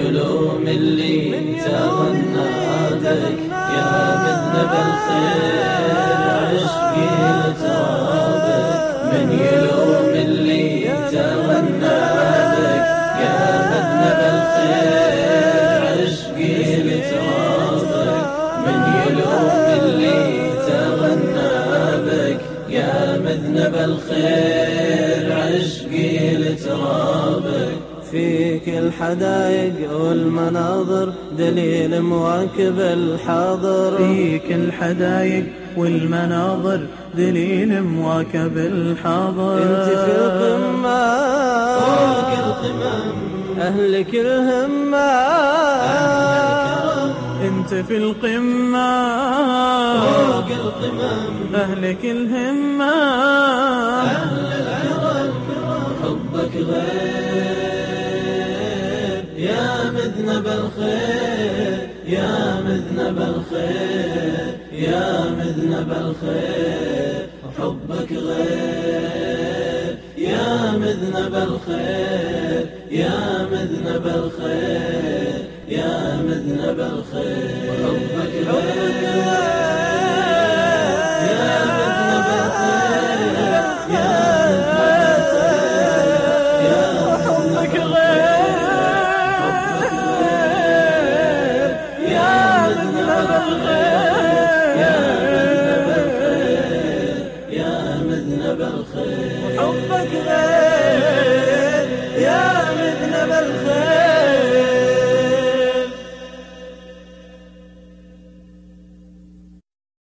يلوم اللي تغنى بك يا مذنب الخير عشقي لترابك. من يلوم اللي تغنى بك يا مذنب الخير عشقي لترابك. من يلوم اللي تغنى بك يا مذنب الخير عشقي لترابك. فيك الحدايق والمناظر دليل مواكب الحاضر. فيك الحدايق والمناظر دليل مواكب الحاضر. انت في القمة فوق القمم أهلك الهمة. انت في القمة فوق القمم أهلك الهمة. أهل العظم حبك غير يا مذنب الخير يا مذنب الخير يا مذنب الخير. حبك غير يا مذنب الخير يا مذنب الخير يا مذنب الخير. حبك غير يا مذنب الخير يا حبك غير يا مذنب الخير يا مذنب الخير. حبك غير